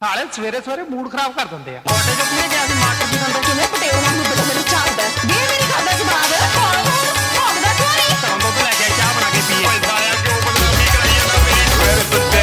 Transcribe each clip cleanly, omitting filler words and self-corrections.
ਹਾਲੇ ਸਵੇਰੇ ਸਵੇਰੇ ਮੂਡ ਖਰਾਬ ਕਰ ਦਿੰਦੇ ਆ। ਆਟੋ ਚ ਕਿਵੇਂ ਗਿਆ ਸੀ ਮਾਟਰ ਦੀ ਅੰਦਰ ਕਿਵੇਂ ਪਟੇਲ ਵਾਂਗੂ ਬੜਾ ਮੈਨੂੰ ਚਾਹਦਾ ਗੇ ਮੇਰੀ ਖਾਦਾ ਜਵਾਬ ਕੌਣ ਭੌਂਕਦਾ ਕਿਉਂ ਨਹੀਂ ਤਾਂ ਦੁੱਧ ਲੈ ਕੇ ਚਾਹ ਬਣਾ ਕੇ ਪੀਏ। ਸਾਲਿਆ ਕਿਉਂ ਬਦਨਾਮੀ ਕਰਾਈ ਜਾਂਦਾ ਮੇਰੀ ਸਵੇਰੇ ਸੁੱਤੇ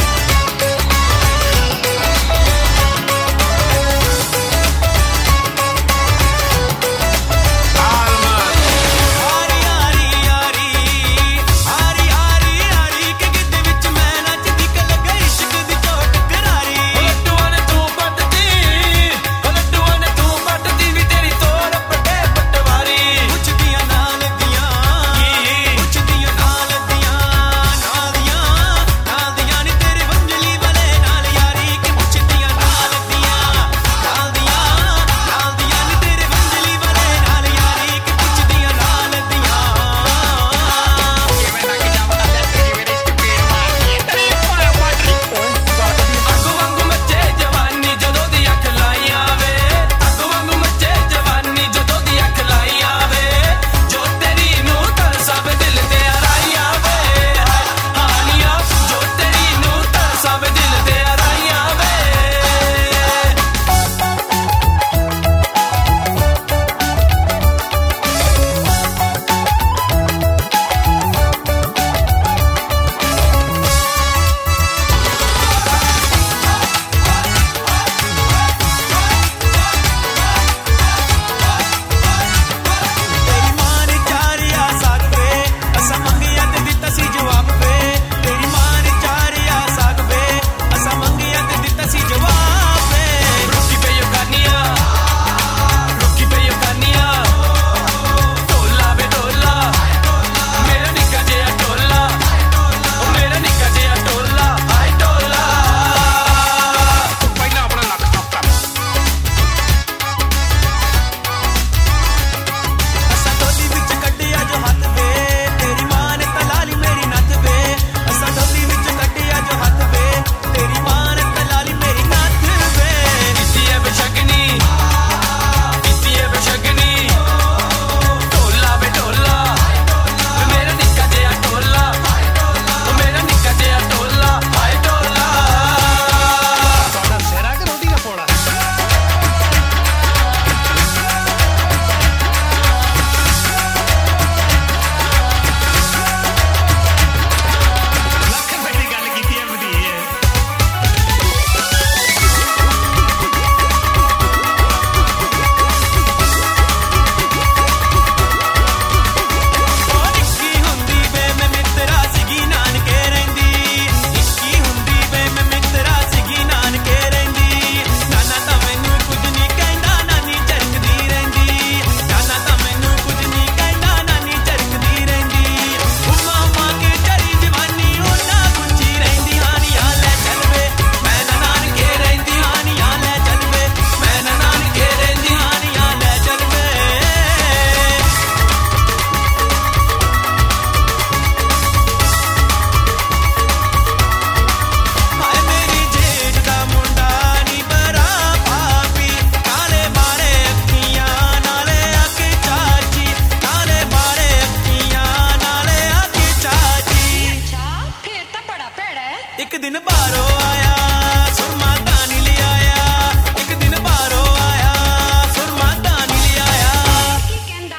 ਇੱਕ ਦਿਨ ਬਾਹਰੋਂ ਆਇਆ ਸੁਰਮਾ ਤਾਂ ਨਹੀਂ ਲਿਆਇਆ ਇੱਕ ਦਿਨ ਬਾਹਰੋਂ ਆਇਆ ਸੁਰਮਾ ਤਾਂ ਨਹੀਂ ਲਿਆਇਆ ਕੀ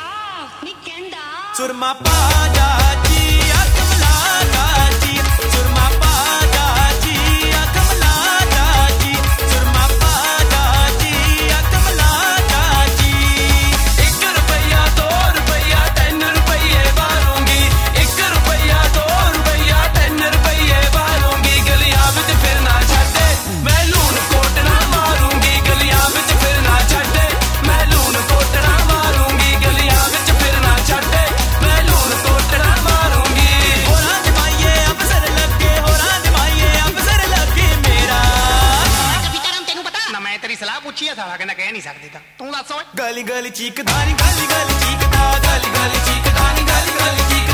ਕਹਿੰਦਾ ਸੁਰਮਾ ਪਾ ਜਾਜੀ ਅੱਖ ਮਲਾ ਜਾਜੀ ਸੁਰਮਾ ਪਾ ਜਾਜੀ ਅੱਖ ਮਲਾ ਜਾਜੀ ਸੁਰਮਾ ਪਾ ਜਾਜੀ ਅੱਖ ਮਲਾ ਜਾਜੀ 1 ਰੁਪਈਆ 2 ਰੁਪਈਆ 3 ਰੁਪਈਏ ਵਾਰੂੰਗੀ 1 ਰੁਪਈਆ 2 ਰੁਪਈਆ 3 ਰੁਪਈਏ ਵਾਰੂੰਗੀ ਗਲੀਆਂ ਵਿੱਚ ਫਿਰ ਨਾ ਛੱਡੇ ਮੈਂ ਲੂਣ ਕੋਟਣਾ ਮਾਰੂੰਗੀ ਗਲੀਆਂ ਵਿੱਚ ਫਿਰ ਨਾ ਛੱਡੇ ਮੈਂ ਲੂਣ ਕੋਟਣਾ ਮਾਰੂੰਗੀ ਗਲੀਆਂ ਵਿੱਚ ਫਿਰ ਨਾ ਛੱਡੇ ਮੈਂ ਲੂਣ ਕੋਟਣਾ ਮਾਰੂੰਗੀ ਹੋਰਾਂ ਜਮਾਈਏ ਅਫਸਰ ਲੱਗੇ ਹੋਰਾਂ ਜਮਾਈਏ ਅਫਸਰ ਲੱਗੇ ਮੇਰਾ ਤੈਨੂੰ ਪਤਾ ਨਾ ਮੈਂ ਤੇਰੀ ਸਲਾਹ ਪੁੱਛੀ ਆ ਸਾਲਾ ਕਹਿੰਦਾ ਕਹਿ ਨਹੀਂ ਸਕਦੀ ਤਾਂ ਤੂੰ ਦੱਸ ਓਏ ਗਲੀ ਗਲੀ ਚੀਕਦਾ ਨੀ ਗਲੀ ਗਲੀ ਚੀਕਦਾ ਗਲੀ ਗਲੀ ਚੀਕਦਾ ਨੀ ਗਲੀ ਗਲੀ ਚੀਕਦਾ